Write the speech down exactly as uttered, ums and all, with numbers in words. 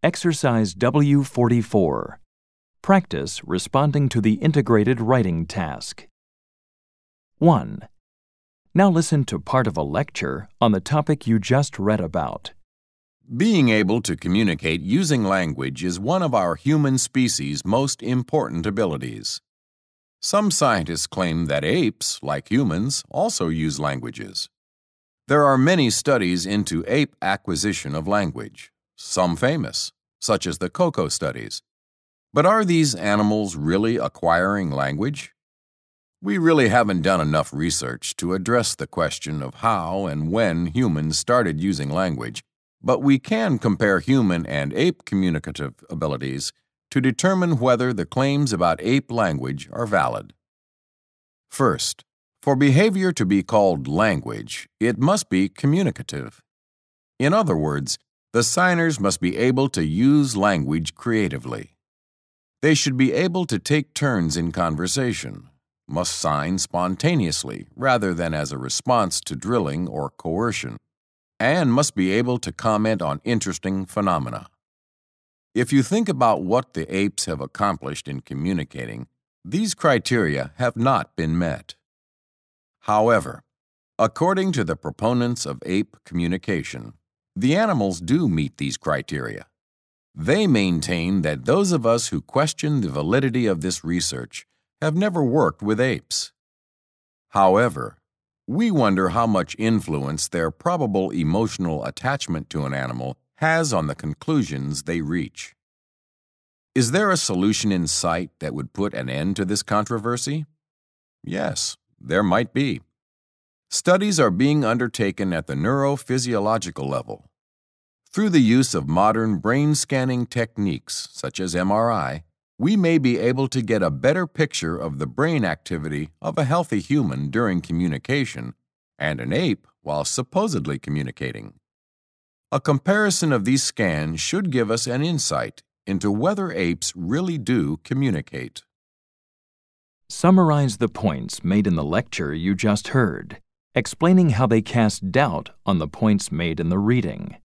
Exercise W forty-four. Practice responding to the integrated writing task. one. Now listen to part of a lecture on the topic you just read about. Being able to communicate using language is one of our human species' most important abilities. Some scientists claim that apes, like humans, also use languages. There are many studies into ape acquisition of language, some famous, such as the COCO studies. But are these animals really acquiring language? We really haven't done enough research to address the question of how and when humans started using language, but we can compare human and ape communicative abilities to determine whether the claims about ape language are valid. First, for behavior to be called language, it must be communicative. In other words, the signers must be able to use language creatively. They should be able to take turns in conversation, must sign spontaneously rather than as a response to drilling or coercion, and must be able to comment on interesting phenomena. If you think about what the apes have accomplished in communicating, these criteria have not been met. However, according to the proponents of ape communication, the animals do meet these criteria. They maintain that those of us who question the validity of this research have never worked with apes. However, we wonder how much influence their probable emotional attachment to an animal has on the conclusions they reach. Is there a solution in sight that would put an end to this controversy? Yes, there might be. Studies are being undertaken at the neurophysiological level. Through the use of modern brain scanning techniques, such as M R I, we may be able to get a better picture of the brain activity of a healthy human during communication and an ape while supposedly communicating. A comparison of these scans should give us an insight into whether apes really do communicate. Summarize the points made in the lecture you just heard, explaining how they cast doubt on the points made in the reading.